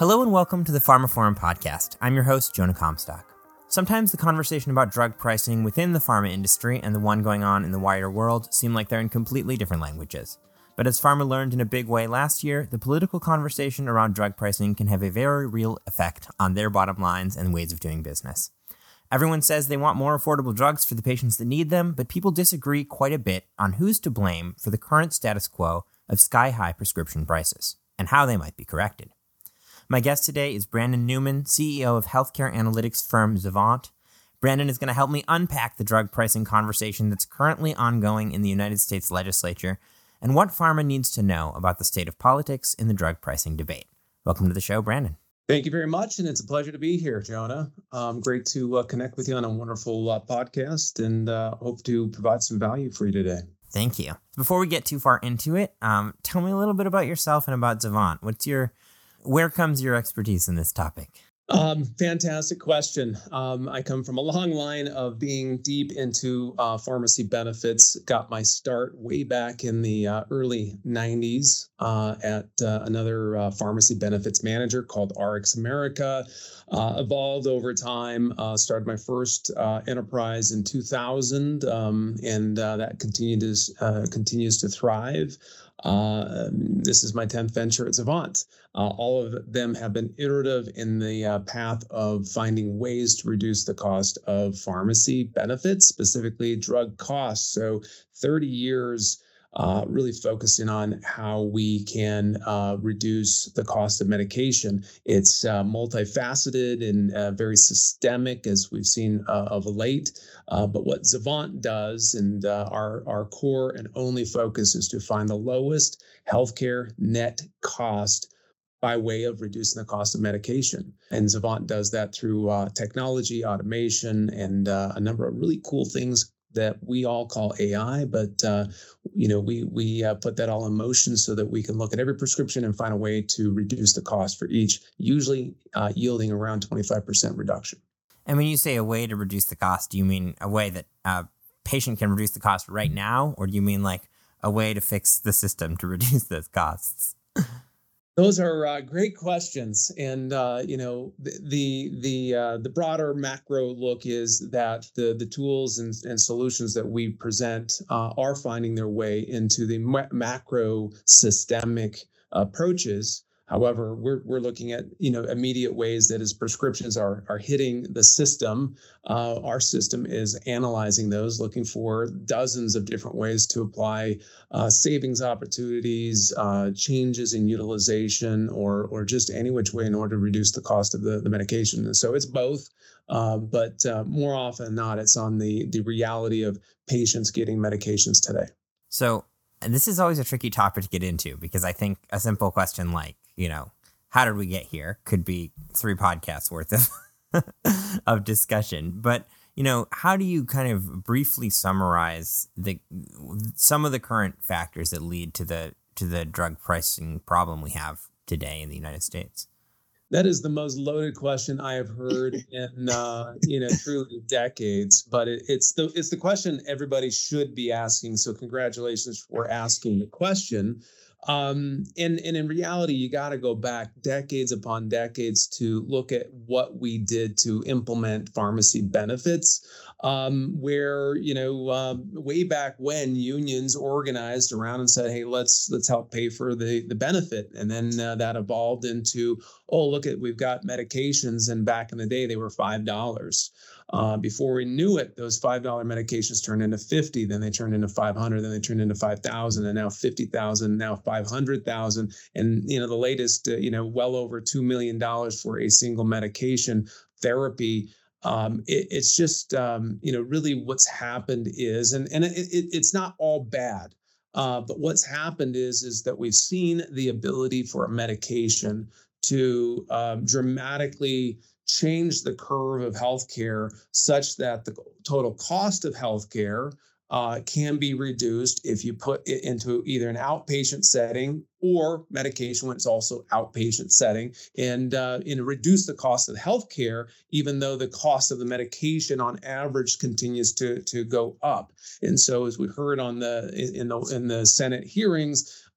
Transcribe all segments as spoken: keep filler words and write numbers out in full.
Hello and welcome to the PharmaForum podcast. I'm your host, Jonah Comstock. Sometimes the conversation about drug pricing within the pharma industry and the one going on in the wider world seem like they're in completely different languages. But as pharma learned in a big way last year, the political conversation around drug pricing can have a very real effect on their bottom lines and ways of doing business. Everyone says they want more affordable drugs for the patients that need them, but people disagree quite a bit on who's to blame for the current status quo of sky-high prescription prices and how they might be corrected. My guest today is Brandon Newman, C E O of healthcare analytics firm Zavant. Brandon is going to help me unpack the drug pricing conversation that's currently ongoing in the United States legislature and what pharma needs to know about the state of politics in the drug pricing debate. Welcome to the show, Brandon. Thank you very much, and it's a pleasure to be here, Jonah. Um, great to uh, connect with you on a wonderful uh, podcast, and uh, hope to provide some value for you today. Thank you. Before we get too far into it, um, tell me a little bit about yourself and about Zavant. What's your, where comes your expertise in this topic? Um, fantastic question. Um, I come from a long line of being deep into uh, pharmacy benefits. Got my start way back in the uh, early nineties uh, at uh, another uh, pharmacy benefits manager called Rx America. Uh, evolved over time. Uh, started my first uh, enterprise in two thousand, um, and uh, that continued to, uh, continues to thrive. Uh, this is my tenth venture at Zavant. Uh, all of them have been iterative in the uh, path of finding ways to reduce the cost of pharmacy benefits, specifically drug costs. So thirty years uh, really focusing on how we can uh, reduce the cost of medication. It's uh, multifaceted and uh, very systemic, as we've seen uh, of late. Uh, but what Zavant does, and uh, our, our core and only focus, is to find the lowest healthcare net cost by way of reducing the cost of medication. And Zavant does that through uh, technology, automation, and uh, a number of really cool things that we all call A I, but uh, you know we we uh, put that all in motion so that we can look at every prescription and find a way to reduce the cost for each, usually uh, yielding around twenty-five percent reduction. And when you say a way to reduce the cost, do you mean a way that a patient can reduce the cost right now, or do you mean like a way to fix the system to reduce those costs? Those are uh, great questions, and uh, you know the the the, uh, the broader macro look is that the the tools and, and solutions that we present uh, are finding their way into the ma- macro systemic approaches. However, we're we're looking at you know immediate ways that as prescriptions are are hitting the system, uh, our system is analyzing those, looking for dozens of different ways to apply uh, savings opportunities, uh, changes in utilization, or or just any which way in order to reduce the cost of the, the medication. And so it's both, uh, but uh, more often than not, it's on the the reality of patients getting medications today. So, and this is always a tricky topic to get into because I think a simple question like, you know, how did we get here could be three podcasts worth of of discussion. But, you know, how do you kind of briefly summarize the some of the current factors that lead to the to the drug pricing problem we have today in the United States? That is the most loaded question I have heard in uh, you know truly decades. But it, it's the it's the question everybody should be asking. So congratulations for asking the question. Um, and, and in reality, you got to go back decades upon decades to look at what we did to implement pharmacy benefits, um, where, you know, um, way back when unions organized around and said, hey, let's let's help pay for the, the benefit. And then uh, that evolved into, oh, look at, we've got medications. And back in the day, they were five dollars. Uh, before we knew it, those five dollar medications turned into fifty, then they turned into five hundred, then they turned into five thousand, and now fifty thousand, now five hundred thousand. And, you know, the latest, uh, you know, well over two million dollars for a single medication therapy. Um, it, it's just, um, you know, really what's happened is, and, and it, it, it's not all bad, uh, but what's happened is, is that we've seen the ability for a medication to um, dramatically change the curve of healthcare such that the total cost of healthcare uh, can be reduced if you put it into either an outpatient setting or medication when it's also outpatient setting, and uh, you know, reduce the cost of healthcare, even though the cost of the medication on average continues to to go up. And so, as we heard on the in the in the Senate hearings,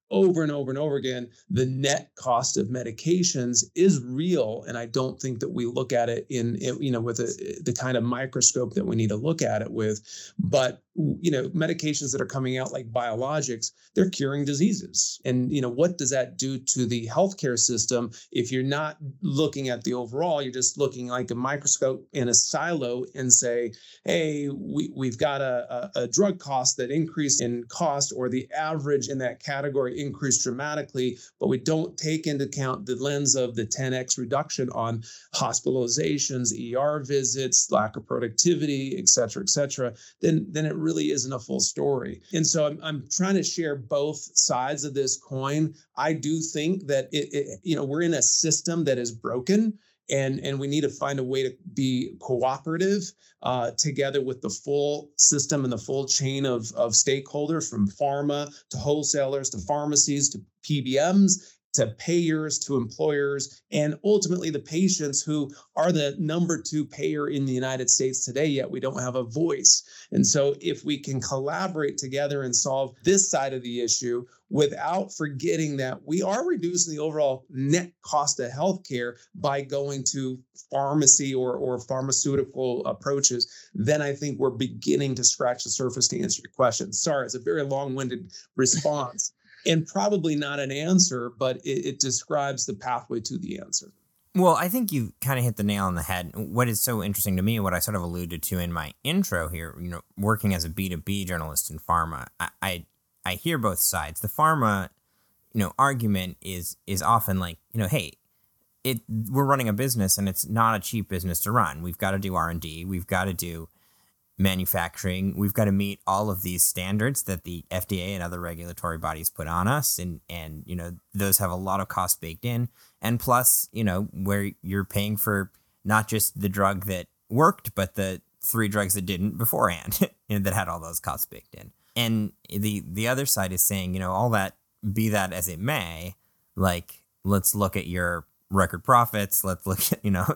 over and over and over again, the net cost of medications is real. And I don't think that we look at it in, you know, with a, the kind of microscope that we need to look at it with. But, you know, medications that are coming out like biologics, they're curing diseases. And, you know, what does that do to the healthcare system? If you're not looking at the overall, you're just looking like a microscope in a silo and say, hey, we, we've got a, a, a drug cost that increased in cost, or the average in that category increased dramatically, but we don't take into account the lens of the ten x reduction on hospitalizations, E R visits, lack of productivity, et cetera, et cetera, then, then it really isn't a full story. And so I'm, I'm trying to share both sides of this coin. I do think that it, it you know, we're in a system that is broken. And, and we need to find a way to be cooperative uh, together with the full system and the full chain of, of stakeholders, from pharma to wholesalers to pharmacies to P B Ms to payers to employers, and ultimately the patients, who are the number two payer in the United States today, yet we don't have a voice. And so if we can collaborate together and solve this side of the issue without forgetting that we are reducing the overall net cost of healthcare by going to pharmacy or, or pharmaceutical approaches, then I think we're beginning to scratch the surface to answer your question. Sorry, it's a very long-winded response. And probably not an answer, but it, it describes the pathway to the answer. Well, I think you kind of hit the nail on the head. What is so interesting to me, what I sort of alluded to in my intro here, you know, working as a B two B journalist in pharma, I I, I hear both sides. The pharma, you know, argument is is often like, you know, hey, it we're running a business and it's not a cheap business to run. We've got to do R and D. We've got to do manufacturing. We've got to meet all of these standards that the F D A and other regulatory bodies put on us. And, and, you know, those have a lot of costs baked in. And plus, you know, where you're paying for not just the drug that worked, but the three drugs that didn't beforehand, you know, that had all those costs baked in. And the, the other side is saying, you know, all that, be that as it may, like, let's look at your record profits. Let's look at, you know,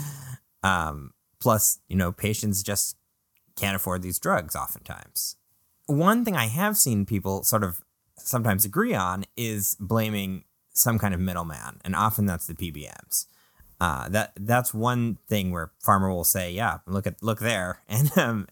um, plus, you know, patients just can't afford these drugs oftentimes. One thing I have seen people sort of sometimes agree on is blaming some kind of middleman, and often that's the P B Ms. Uh, that that's one thing where pharma will say, "Yeah, look at look there," and um,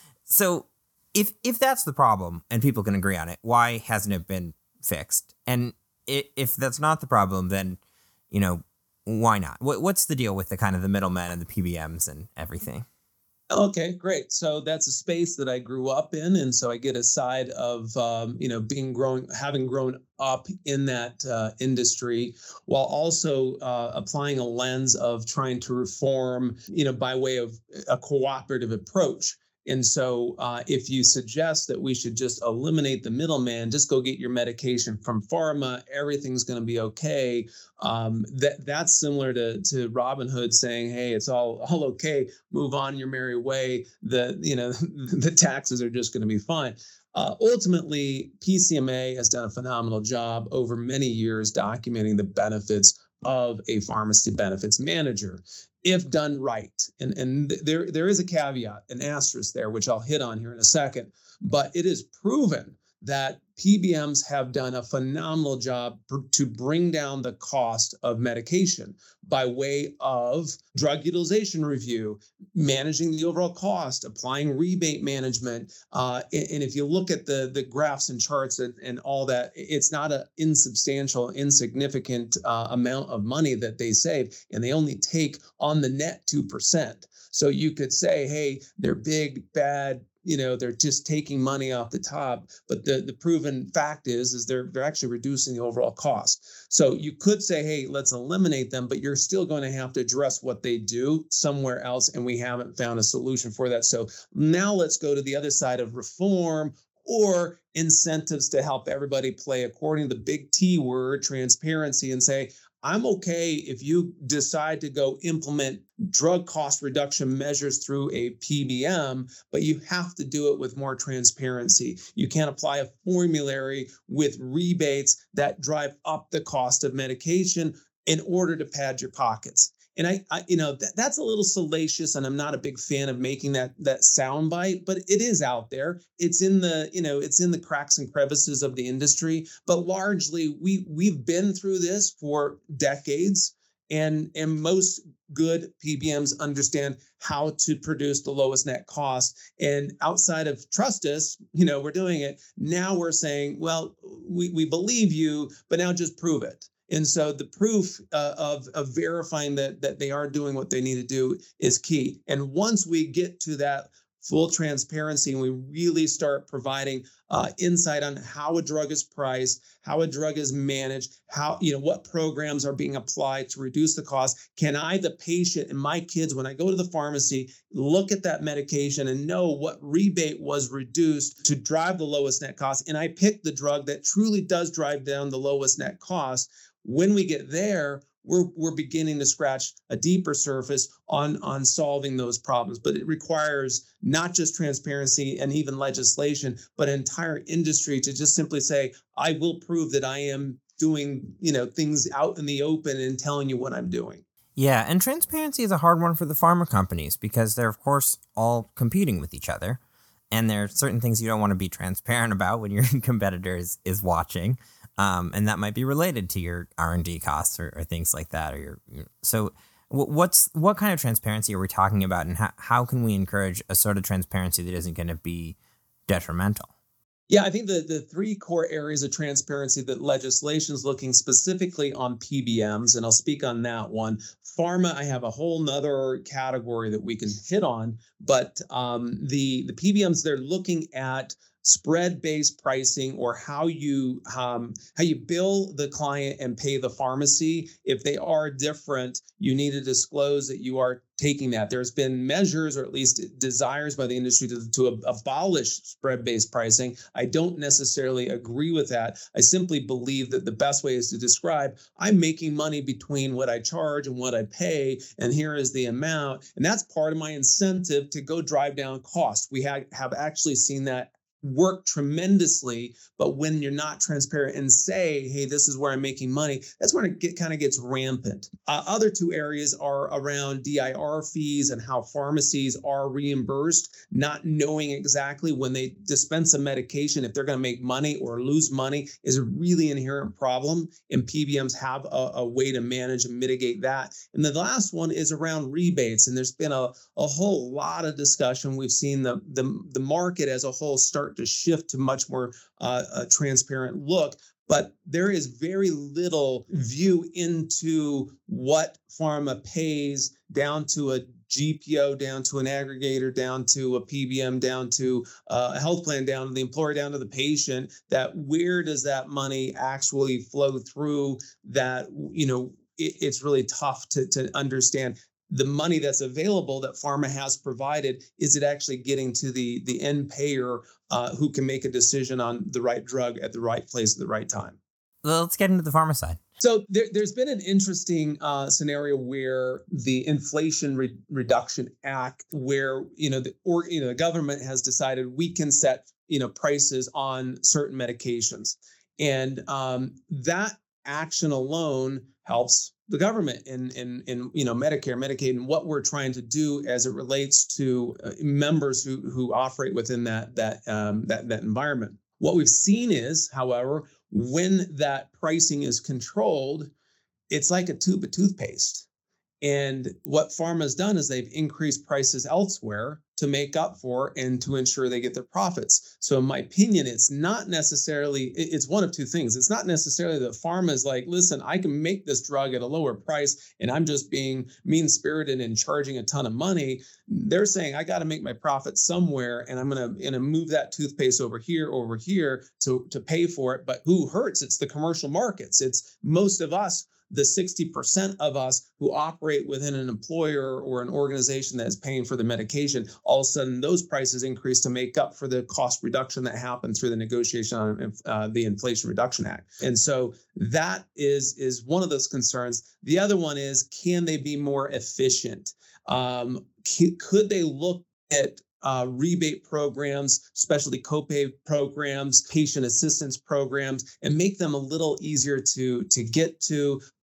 so if if that's the problem and people can agree on it, why hasn't it been fixed? And it, if that's not the problem, then you know why not? What what's the deal with the kind of the middlemen and the P B Ms and everything? Okay, great. So that's a space that I grew up in, and so I get a side of um, you know being growing, having grown up in that uh, industry, while also uh, applying a lens of trying to reform, you know, by way of a cooperative approach. And so uh, if you suggest that we should just eliminate the middleman, just go get your medication from pharma, everything's going to be okay. Um, that that's similar to, to Robin Hood saying, hey, it's all, all okay, move on your merry way. The, you know, the taxes are just going to be fine. Uh, ultimately, P C M A has done a phenomenal job over many years documenting the benefits of a pharmacy benefits manager, if done right. And, and there, there is a caveat, an asterisk there, which I'll hit on here in a second, but it is proven that P B Ms have done a phenomenal job to bring down the cost of medication by way of drug utilization review, managing the overall cost, applying rebate management. Uh, and, and if you look at the, the graphs and charts and, and all that, it's not an insubstantial, insignificant uh, amount of money that they save, and they only take on the net two percent. So you could say, hey, they're big, bad, you know, they're just taking money off the top. But the, the proven fact is, is they're they're actually reducing the overall cost. So you could say, hey, let's eliminate them, but you're still going to have to address what they do somewhere else. And we haven't found a solution for that. So now let's go to the other side of reform or incentives to help everybody play according to the big T word, transparency, and say, I'm okay if you decide to go implement drug cost reduction measures through a P B M, but you have to do it with more transparency. You can't apply a formulary with rebates that drive up the cost of medication in order to pad your pockets. And I, I you know, th- that's a little salacious, and I'm not a big fan of making that that soundbite, but it is out there. It's in the, you know, it's in the cracks and crevices of the industry. But largely, we we've been through this for decades, and and most good P B Ms understand how to produce the lowest net cost. And outside of trust us, you know, we're doing it. Now we're saying, well, we we believe you, but now just prove it. And so the proof uh, of, of verifying that, that they are doing what they need to do is key. And once we get to that full transparency and we really start providing uh, insight on how a drug is priced, how a drug is managed, how, you know, what programs are being applied to reduce the cost, can I, the patient, and my kids, when I go to the pharmacy, look at that medication and know what rebate was reduced to drive the lowest net cost, and I pick the drug that truly does drive down the lowest net cost. When we get there, we're we're beginning to scratch a deeper surface on, on solving those problems. But it requires not just transparency and even legislation, but an entire industry to just simply say, I will prove that I am doing, you know, things out in the open and telling you what I'm doing. Yeah, and transparency is a hard one for the pharma companies because they're, of course, all competing with each other. And there are certain things you don't want to be transparent about when your competitor is, is watching. Um, and that might be related to your R and D costs or, or things like that. Or your, your so what's what kind of transparency are we talking about, and how, how can we encourage a sort of transparency that isn't going to be detrimental? Yeah, I think the, the three core areas of transparency that legislation is looking specifically on P B Ms, and I'll speak on that one. Pharma, I have a whole nother category that we can hit on, but um, the, the P B Ms, they're looking at spread-based pricing, or how you um, how you bill the client and pay the pharmacy. If they are different, you need to disclose that you are taking that. There's been measures, or at least desires by the industry to, to abolish spread-based pricing. I don't necessarily agree with that. I simply believe that the best way is to describe, I'm making money between what I charge and what I pay, and here is the amount. And that's part of my incentive to go drive down costs. We have, have actually seen that work tremendously, but when you're not transparent and say, hey, this is where I'm making money, that's when it get, kind of gets rampant. Uh, other two areas are around D I R fees and how pharmacies are reimbursed, not knowing exactly when they dispense a medication, if they're going to make money or lose money is a really inherent problem, and P B Ms have a, a way to manage and mitigate that. And the last one is around rebates, and there's been a, a whole lot of discussion. We've seen the, the, the market as a whole start to shift to much more uh, a transparent look, but there is very little view into what pharma pays down to a G P O, down to an aggregator, down to a P B M, down to uh, a health plan, down to the employer, down to the patient, that where does that money actually flow through, that, you know, it, it's really tough to, to understand. The money that's available that pharma has provided, is it actually getting to the, the end payer uh, who can make a decision on the right drug at the right place at the right time? Well, let's get into the pharma side. So there, there's been an interesting uh, scenario where the Inflation Re- Reduction Act, where you know the or you know the government has decided we can set you know prices on certain medications, and um, that action alone helps the government in, in, in, you know, Medicare, Medicaid, and what we're trying to do as it relates to uh, members who, who operate within that, that, um, that, that environment. What we've seen is, however, when that pricing is controlled, it's like a tube of toothpaste. And what pharma has done is they've increased prices elsewhere to make up for and to ensure they get their profits. So in my opinion, it's not necessarily, it's one of two things. It's not necessarily that pharma is like, listen, I can make this drug at a lower price and I'm just being mean-spirited and charging a ton of money. They're saying, I got to make my profit somewhere, and I'm going to going to move that toothpaste over here, over here to, to pay for it. But who hurts? It's the commercial markets. It's most of us, the sixty percent of us who operate within an employer or an organization that is paying for the medication. All of a sudden, those prices increase to make up for the cost reduction that happened through the negotiation on uh, the Inflation Reduction Act. And so that is, is one of those concerns. The other one is, can they be more efficient? Um, c- could they look at Uh, rebate programs, specialty copay programs, patient assistance programs, and make them a little easier to, to get to,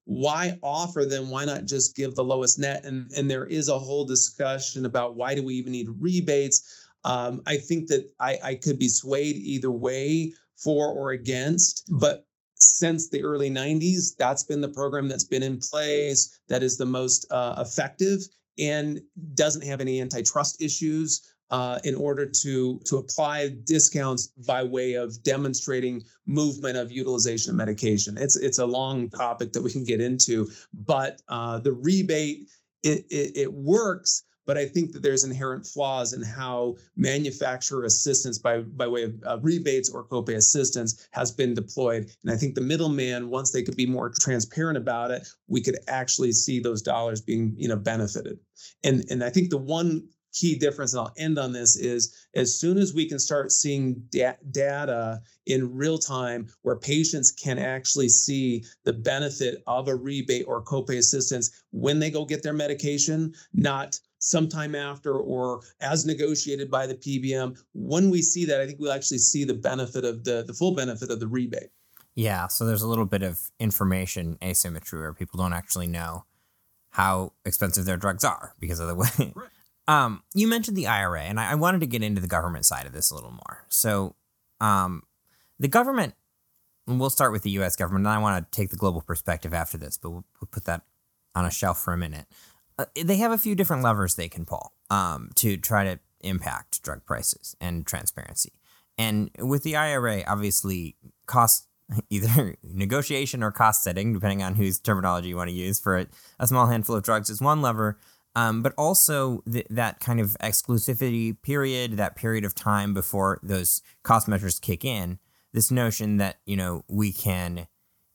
why offer them? Why not just give the lowest net? And, and there is a whole discussion about why do we even need rebates? Um, I think that I, I could be swayed either way, for or against, but since the early nineties, that's been the program that's been in place that is the most uh, effective and doesn't have any antitrust issues. Uh, in order to, to apply discounts by way of demonstrating movement of utilization of medication. It's it's a long topic that we can get into, but uh, the rebate, it, it, it works, but I think that there's inherent flaws in how manufacturer assistance by, by way of uh, rebates or copay assistance has been deployed. And I think the middleman, once they could be more transparent about it, we could actually see those dollars being, you know, benefited. And, and I think the one key difference, and I'll end on this, is as soon as we can start seeing da- data in real time where patients can actually see the benefit of a rebate or copay assistance when they go get their medication, not sometime after or as negotiated by the P B M. When we see that, I think we'll actually see the benefit of the, the full benefit of the rebate. Yeah, so there's a little bit of information asymmetry where people don't actually know how expensive their drugs are because of the way. Right. Um, you mentioned the I R A, and I, I wanted to get into the government side of this a little more. So, um, the government, and we'll start with the U S government, and I want to take the global perspective after this, but we'll, we'll put that on a shelf for a minute. Uh, they have a few different levers they can pull um, to try to impact drug prices and transparency. And with the I R A, obviously, cost either negotiation or cost setting, depending on whose terminology you want to use for a, a small handful of drugs, is one lever. Um, but also th- that kind of exclusivity period, that period of time before those cost measures kick in, this notion that, you know, we can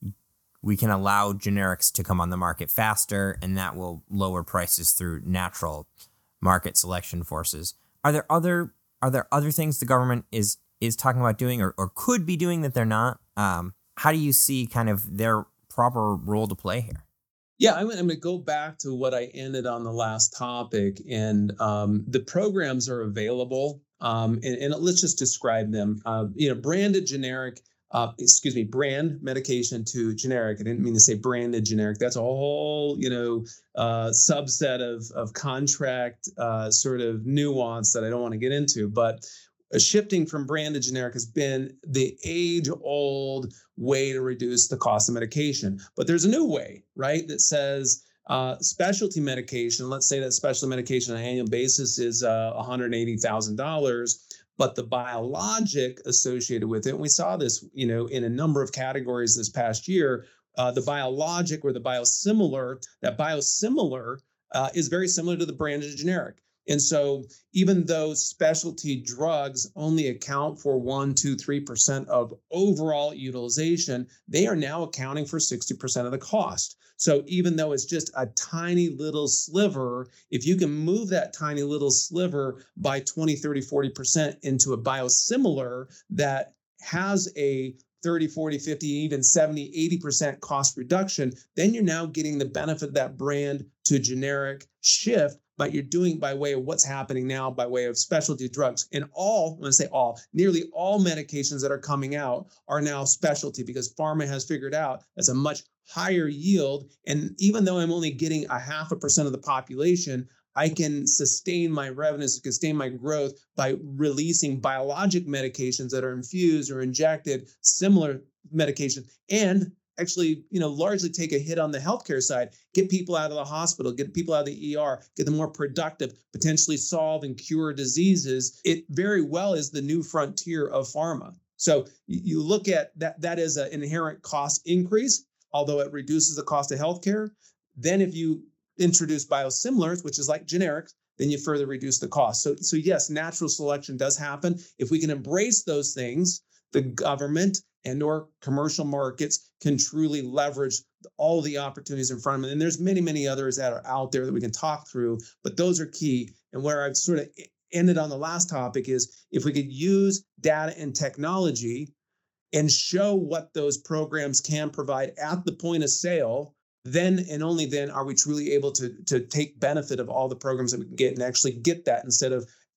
we can allow generics to come on the market faster, and that will lower prices through natural market selection forces. Are there other are there other things the government is is talking about doing or, or could be doing that they're not? Um, how do you see kind of their proper role to play here? Yeah, I'm, I'm going to go back to what I ended on the last topic, and um, the programs are available, um, and, and let's just describe them. Uh, you know, branded generic, uh, excuse me, brand medication to generic. I didn't mean to say branded generic. That's a whole, you know, uh, subset of of contract uh, sort of nuance that I don't want to get into, but. A shifting from branded generic has been the age-old way to reduce the cost of medication. But there's a new way, right, that says uh, specialty medication, let's say that specialty medication on an annual basis is uh, one hundred eighty thousand dollars, but the biologic associated with it, and we saw this, you know, in a number of categories this past year, uh, the biologic or the biosimilar, that biosimilar uh, is very similar to the branded generic. And so even though specialty drugs only account for one, two, three percent of overall utilization, they are now accounting for sixty percent of the cost. So even though it's just a tiny little sliver, if you can move that tiny little sliver by twenty, thirty, forty percent into a biosimilar that has a thirty, forty, fifty, even seventy, eighty percent cost reduction, then you're now getting the benefit of that brand to generic shift, but you're doing by way of what's happening now by way of specialty drugs. And all, when I say all, nearly all medications that are coming out are now specialty because pharma has figured out that's a much higher yield. And even though I'm only getting a half a percent of the population, I can sustain my revenues, sustain my growth by releasing biologic medications that are infused or injected, similar medications, and actually, you know, largely take a hit on the healthcare side, get people out of the hospital, get people out of the E R, get them more productive, potentially solve and cure diseases. It very well is the new frontier of pharma. So you look at that, that is an inherent cost increase, although it reduces the cost of healthcare. Then if you introduce biosimilars, which is like generics, then you further reduce the cost. So, so yes, natural selection does happen. If we can embrace those things, the government and or commercial markets can truly leverage all the opportunities in front of them. And there's many, many others that are out there that we can talk through, but those are key. And where I've sort of ended on the last topic is if we could use data and technology and show what those programs can provide at the point of sale, then and only then are we truly able to, to take benefit of all the programs that we can get and actually get that instead of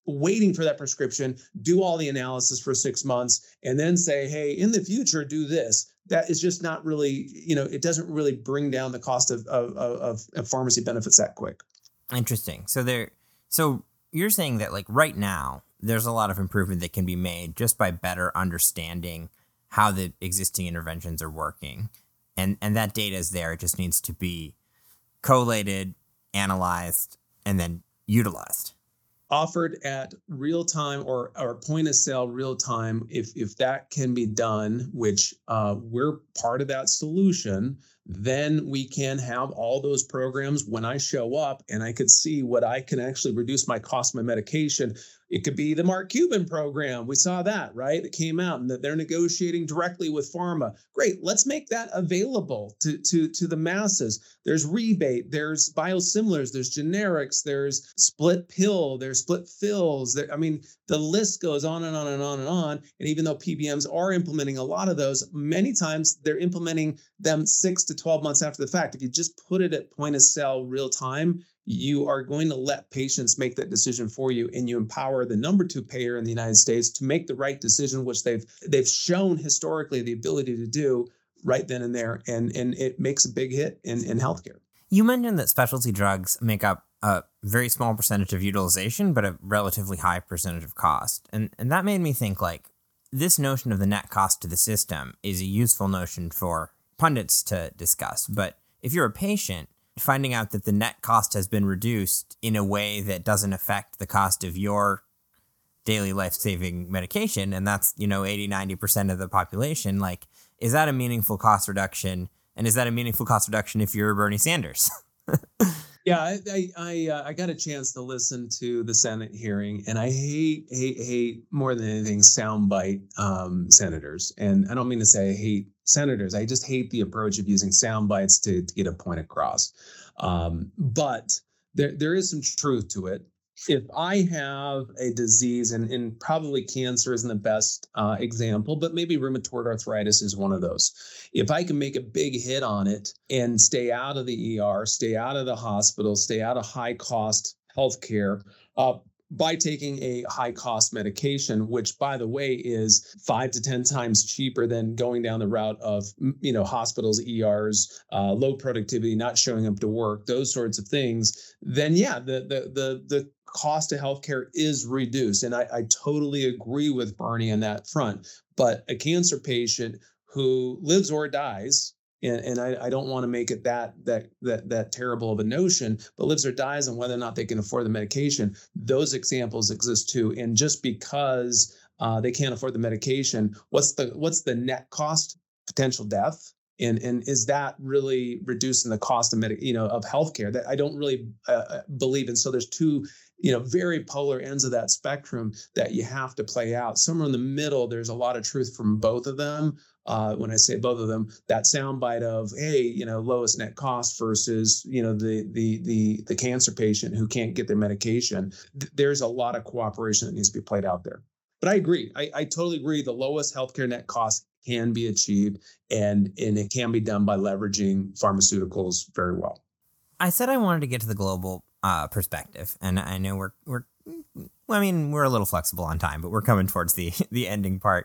waiting for that prescription, do all the analysis for six months, and then say, hey, in the future, do this. That is just not really, you know, it doesn't really bring down the cost of of, of, of pharmacy benefits that quick. Interesting. So there, so you're saying that like right now, there's a lot of improvement that can be made just by better understanding how the existing interventions are working. And and that data is there. It just needs to be collated, analyzed, and then utilized. Offered at real time or, or point of sale real time. If, if that can be done, which uh, we're part of that solution, then we can have all those programs when I show up and I could see what I can actually reduce my cost of my medication. It could be the Mark Cuban program. We saw that, right? It came out and that they're negotiating directly with pharma. Great. Let's make that available to, to, to the masses. There's rebate, there's biosimilars, there's generics, there's split pill, there's split fills. There, I mean, the list goes on and on and on and on. And even though P B Ms are implementing a lot of those, many times they're implementing them six to twelve months after the fact. If you just put it at point of sale real time, you are going to let patients make that decision for you, and you empower the number two payer in the United States to make the right decision, which they've they've shown historically the ability to do right then and there, and and it makes a big hit in, in healthcare. You mentioned that specialty drugs make up a very small percentage of utilization, but a relatively high percentage of cost, and and that made me think like this notion of the net cost to the system is a useful notion for pundits to discuss, but if you're a patient, finding out that the net cost has been reduced in a way that doesn't affect the cost of your daily life-saving medication, and that's, you know, eighty, ninety percent of the population, like, is that a meaningful cost reduction? And is that a meaningful cost reduction if you're Bernie Sanders? Yeah, I I I, uh, I got a chance to listen to the Senate hearing, and I hate hate hate more than anything soundbite um, senators. And I don't mean to say I hate senators. I just hate the approach of using sound bites to, to get a point across. Um, but there there is some truth to it. If I have a disease, and, and probably cancer isn't the best uh, example, but maybe rheumatoid arthritis is one of those. If I can make a big hit on it and stay out of the E R, stay out of the hospital, stay out of high cost healthcare, uh, by taking a high cost medication, which, by the way, is five to ten times cheaper than going down the route of, you know, hospitals, E Rs, uh, low productivity, not showing up to work, those sorts of things, then yeah, the the the the cost of healthcare is reduced. And I, I totally agree with Bernie on that front. But a cancer patient who lives or dies, and, and I, I don't want to make it that that that that terrible of a notion, but lives or dies on whether or not they can afford the medication, those examples exist too. And just because uh, they can't afford the medication, what's the what's the net cost? Potential death. And and is that really reducing the cost of med, you know, of healthcare? That I don't really uh, believe in. So there's two, you know, very polar ends of that spectrum that you have to play out. Somewhere in the middle, there's a lot of truth from both of them. Uh, when I say both of them, that soundbite of, hey, you know, lowest net cost versus, you know, the the the the cancer patient who can't get their medication. Th- there's a lot of cooperation that needs to be played out there. But I agree. I, I totally agree. The lowest healthcare net cost can be achieved, and and it can be done by leveraging pharmaceuticals very well. I said I wanted to get to the global uh, perspective, and I know we're we're I mean we're a little flexible on time, but we're coming towards the the ending part.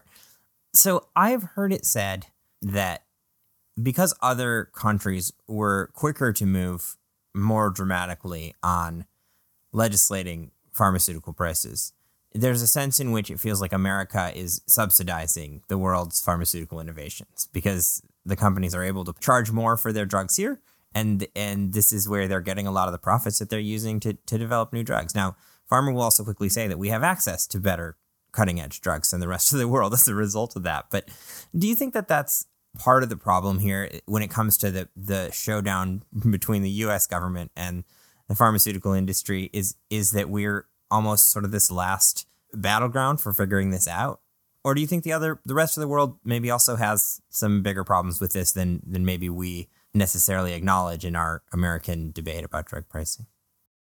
So I've heard it said that because other countries were quicker to move more dramatically on legislating pharmaceutical prices, there's a sense in which it feels like America is subsidizing the world's pharmaceutical innovations because the companies are able to charge more for their drugs here. And and this is where they're getting a lot of the profits that they're using to, to develop new drugs. Now, Pharma will also quickly say that we have access to better cutting edge drugs than the rest of the world as a result of that. But do you think that that's part of the problem here when it comes to the, the showdown between the U S government and the pharmaceutical industry is is that we're almost sort of this last battleground for figuring this out? Or do you think the other, the rest of the world maybe also has some bigger problems with this than than maybe we necessarily acknowledge in our American debate about drug pricing?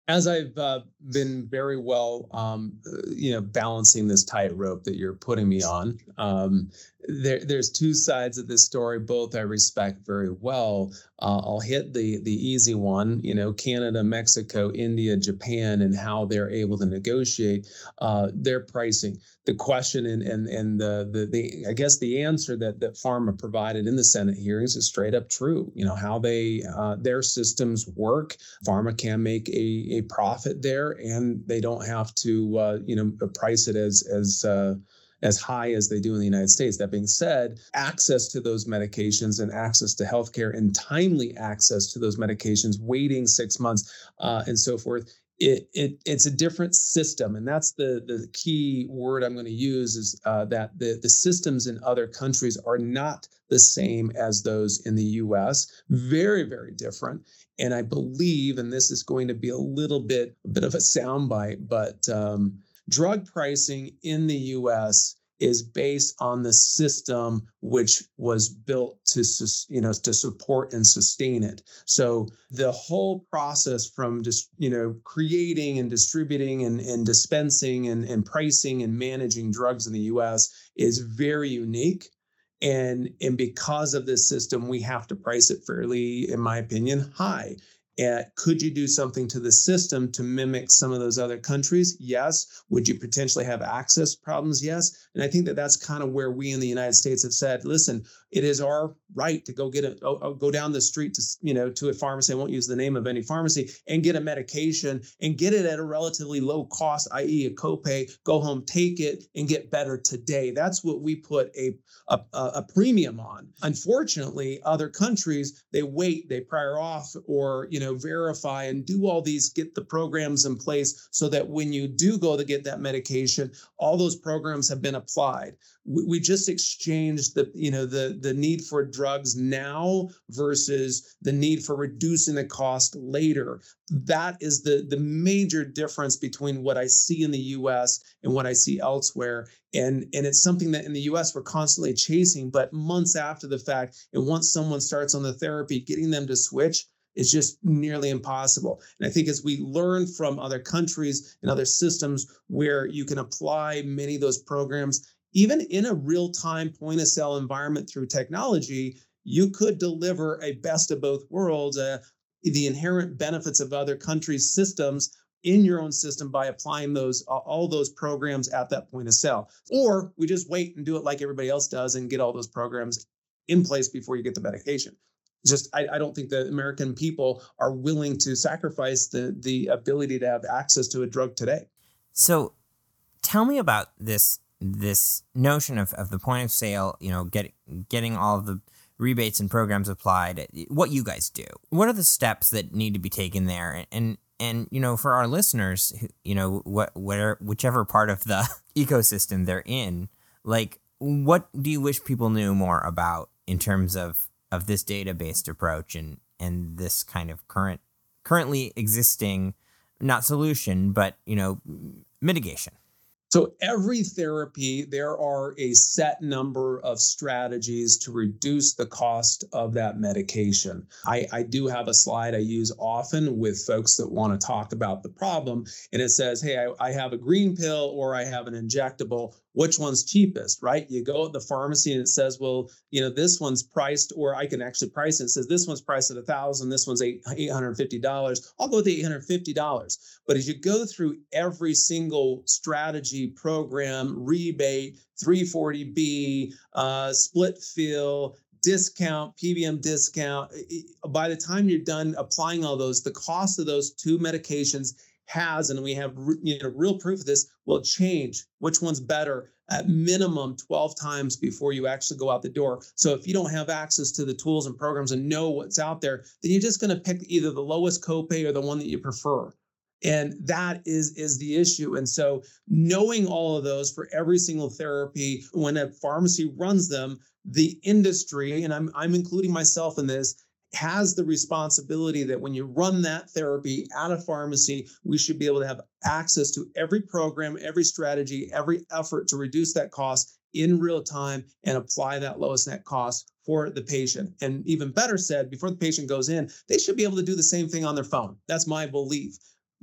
As I've uh, been very well, um, uh, you know, balancing this tightrope that you're putting me on, um, there, there's two sides of this story. Both I respect very well. Uh, I'll hit the the easy one. You know, Canada, Mexico, India, Japan, and how they're able to negotiate uh, their pricing. The question and and and the the the I guess the answer that that Pharma provided in the Senate hearings is straight up true. You know how they uh, their systems work. Pharma can make a a profit there, and they don't have to uh, you know price it as as uh, as high as they do in the United States. That being said, access to those medications and access to healthcare and timely access to those medications, waiting six months uh, and so forth. It, it it's a different system, and that's the the key word I'm going to use is uh, that the the systems in other countries are not the same as those in the U S. Very, very different. And I believe, and this is going to be a little bit a bit of a soundbite, but um, drug pricing in the U S is based on the system which was built to, you know, to support and sustain it. So the whole process from just, you know, creating and distributing and, and dispensing and, and pricing and managing drugs in the U S is very unique. And, and because of this system, we have to price it fairly, in my opinion, high. And could you do something to the system to mimic some of those other countries? Yes. Would you potentially have access problems? Yes. And I think that that's kind of where we in the United States have said, listen, it is our right to go get a, oh, go down the street to, you know, to a pharmacy. I won't use the name of any pharmacy, and get a medication and get it at a relatively low cost, that is a copay, go home, take it and get better today. That's what we put a, a, a premium on. Unfortunately, other countries, they wait, they prior auth or, you know, verify and do all these, get the programs in place so that when you do go to get that medication, all those programs have been applied. We, we just exchanged the, you know, the, the need for drugs now versus the need for reducing the cost later. That is the, the major difference between what I see in the U S and what I see elsewhere. And, and it's something that in the U S we're constantly chasing, but months after the fact, and once someone starts on the therapy, getting them to switch is just nearly impossible. And I think as we learn from other countries and other systems where you can apply many of those programs, even in a real-time point-of-sale environment through technology, you could deliver a best of both worlds, uh, the inherent benefits of other countries' systems in your own system by applying those uh, all those programs at that point of sale. Or we just wait and do it like everybody else does and get all those programs in place before you get the medication. Just, I, I don't think the American people are willing to sacrifice the the ability to have access to a drug today. So tell me about this this notion of, of the point of sale, you know, get, getting all of the rebates and programs applied, what you guys do. What are the steps that need to be taken there? And, and, and you know, for our listeners, you know, what, where, whichever part of the ecosystem they're in, like, what do you wish people knew more about in terms of of this data-based approach and, and this kind of current, currently existing, not solution, but, you know, mitigation? So every therapy, there are a set number of strategies to reduce the cost of that medication. I, I do have a slide I use often with folks that want to talk about the problem. And it says, hey, I, I have a green pill or I have an injectable. Which one's cheapest, right? You go at the pharmacy and it says, well, you know, this one's priced, or I can actually price it. It says this one's priced at a thousand, this one's eight hundred fifty dollars. I'll go with the eight hundred fifty dollars. But as you go through every single strategy, program, rebate, three forty B, uh, split fill, discount, P B M discount, by the time you're done applying all those, the cost of those two medications has, and we have you know real proof of this, will change. Which one's better at minimum twelve times before you actually go out the door. So if you don't have access to the tools and programs and know what's out there, then you're just going to pick either the lowest copay or the one that you prefer. And that is, is the issue. And so knowing all of those for every single therapy, when a pharmacy runs them, the industry, and I'm, I'm including myself in this, has the responsibility that when you run that therapy at a pharmacy, we should be able to have access to every program, every strategy, every effort to reduce that cost in real time and apply that lowest net cost for the patient. And even better said, before the patient goes in, they should be able to do the same thing on their phone. That's my belief.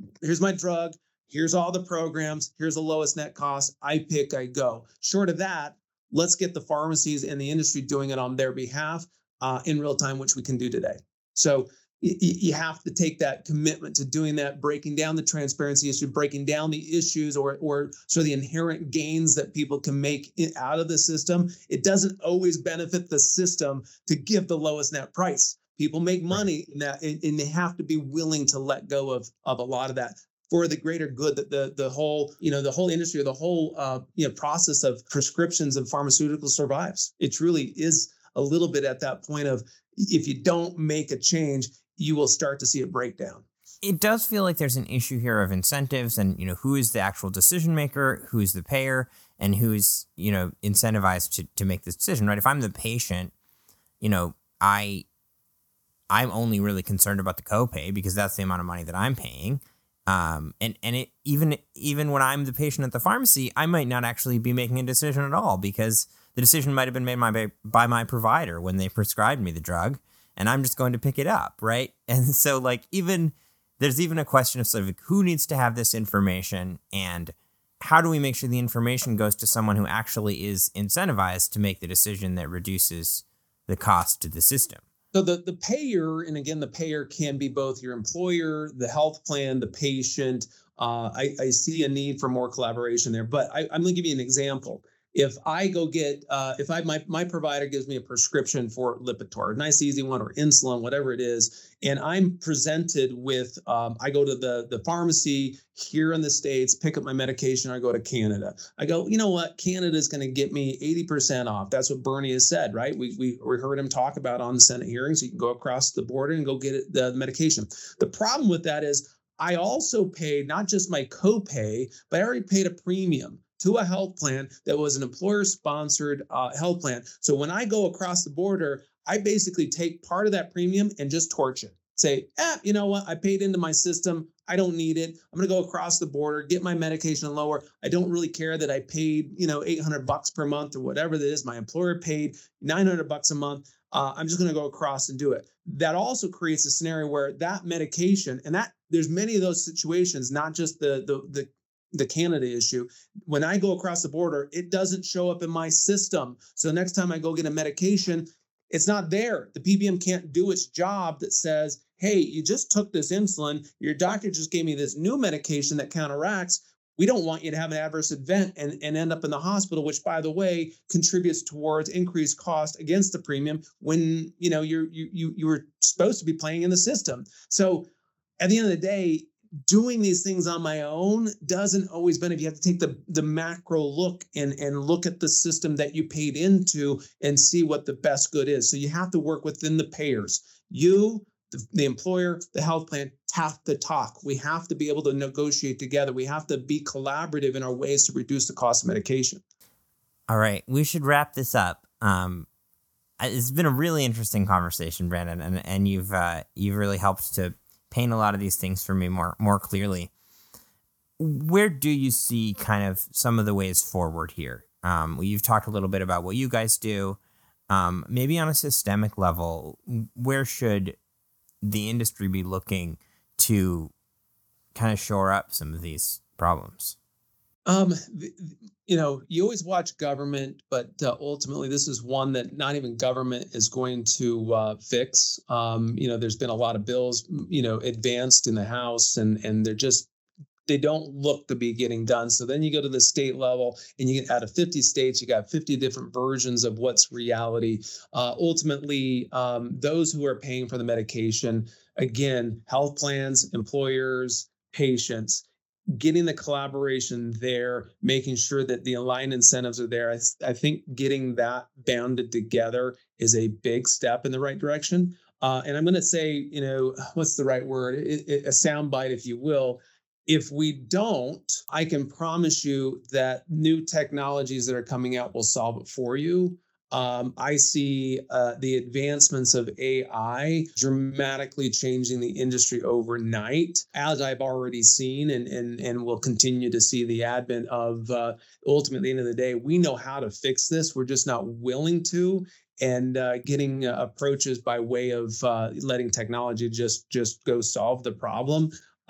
here's my drug. Here's all the programs. Here's the lowest net cost. I pick, I go. Short of that, let's get the pharmacies and the industry doing it on their behalf uh, in real time, which we can do today. So y- you have to take that commitment to doing that, breaking down the transparency issue, breaking down the issues or, or sort of the inherent gains that people can make out of the system. It doesn't always benefit the system to give the lowest net price. People make money in that, and they have to be willing to let go of, of a lot of that for the greater good, that the the whole, you know, the whole industry or the whole, uh, you know, process of prescriptions and pharmaceuticals survives. It truly is a little bit at that point of, if you don't make a change, you will start to see it break down. It does feel like there's an issue here of incentives and, you know, who is the actual decision maker, who's the payer, and who's, you know, incentivized to, to make this decision, right? If I'm the patient, you know, I, I'm only really concerned about the copay because that's the amount of money that I'm paying. Um, and, and it, even, even when I'm the patient at the pharmacy, I might not actually be making a decision at all because the decision might have been made by, by my provider when they prescribed me the drug, and I'm just going to pick it up. Right. And so like, even there's even a question of sort of who needs to have this information, and how do we make sure the information goes to someone who actually is incentivized to make the decision that reduces the cost to the system? So the, the payer, and again, the payer can be both your employer, the health plan, the patient. Uh, I, I see a need for more collaboration there, but I, I'm going to give you an example. If I go get, uh, if I my my provider gives me a prescription for Lipitor, a nice easy one, or insulin, whatever it is, and I'm presented with, um, I go to the the pharmacy here in the States, pick up my medication, or I go to Canada. I go, you know what? Canada is going to get me eighty percent off. That's what Bernie has said, right? We we we heard him talk about on the Senate hearings. You can go across the border and go get it, the medication. The problem with that is I also paid not just my copay, but I already paid a premium to a health plan that was an employer-sponsored uh, health plan. So when I go across the border, I basically take part of that premium and just torch it. Say, eh, you know what? I paid into my system. I don't need it. I'm going to go across the border, get my medication lower. I don't really care that I paid, you know, eight hundred bucks per month or whatever it is. My employer paid nine hundred bucks a month. Uh, I'm just going to go across and do it. That also creates a scenario where that medication, and that there's many of those situations, not just the the the the Canada issue. When I go across the border, it doesn't show up in my system. So next time I go get a medication, it's not there. The P B M can't do its job that says, hey, you just took this insulin. Your doctor just gave me this new medication that counteracts. We don't want you to have an adverse event and, and end up in the hospital, which, by the way, contributes towards increased cost against the premium when, you know, you're, you, you, you were supposed to be playing in the system. So at the end of the day, doing these things on my own doesn't always benefit. You have to take the, the macro look and, and look at the system that you paid into and see what the best good is. So you have to work within the payers. You, the, the employer, the health plan have to talk. We have to be able to negotiate together. We have to be collaborative in our ways to reduce the cost of medication. All right. We should wrap this up. Um, it's been a really interesting conversation, Brandon, and, and you've uh, you've really helped to paint a lot of these things for me more more clearly. Where do you see kind of some of the ways forward here? Um, you've talked a little bit about what you guys do. Um, maybe on a systemic level, where should the industry be looking to kind of shore up some of these problems? Um, you know, you always watch government, but uh, ultimately this is one that not even government is going to uh, fix. Um, you know, there's been a lot of bills, you know, advanced in the House, and and they're just, they don't look to be getting done. So then you go to the state level, and you get out of fifty states, you got fifty different versions of what's reality. Uh, ultimately, um, those who are paying for the medication, again, health plans, employers, patients, getting the collaboration there, making sure that the aligned incentives are there. I, th- I think getting that bounded together is a big step in the right direction. Uh, and I'm going to say, you know, what's the right word? It, it, a soundbite, if you will. If we don't, I can promise you that new technologies that are coming out will solve it for you. Um, I see uh, the advancements of A I dramatically changing the industry overnight, as I've already seen, and and and will continue to see the advent of. Uh, ultimately, at the end of the day, we know how to fix this. We're just not willing to, and uh, getting uh, approaches by way of uh, letting technology just just go solve the problem.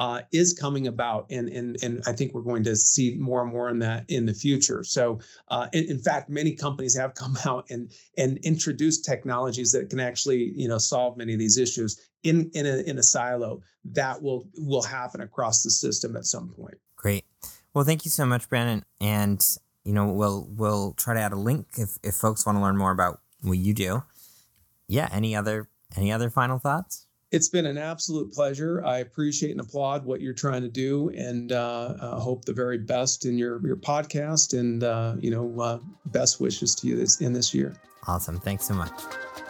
uh, is coming about. And, and, and I think we're going to see more and more in that in the future. So uh, in, in fact, many companies have come out and, and introduced technologies that can actually, you know, solve many of these issues in, in, a, in a silo. That will, will happen across the system at some point. Great. Well, thank you so much, Brandon. And, you know, we'll, we'll try to add a link if, if folks want to learn more about what you do. Yeah. Any other, any other final thoughts? It's been an absolute pleasure. I appreciate and applaud what you're trying to do, and uh, uh, hope the very best in your, your podcast, and, uh, you know, uh, best wishes to you this in this year. Awesome. Thanks so much.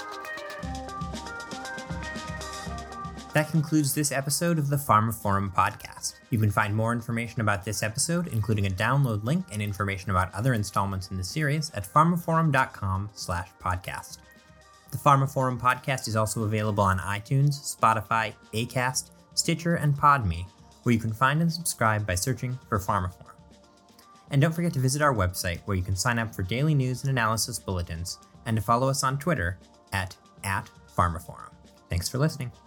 That concludes this episode of the PharmaForum podcast. You can find more information about this episode, including a download link and information about other installments in the series, at pharmaforum.com slash podcast. The PharmaForum podcast is also available on iTunes, Spotify, Acast, Stitcher, and PodMe, where you can find and subscribe by searching for PharmaForum. And don't forget to visit our website, where you can sign up for daily news and analysis bulletins, and to follow us on Twitter at, at PharmaForum. Thanks for listening.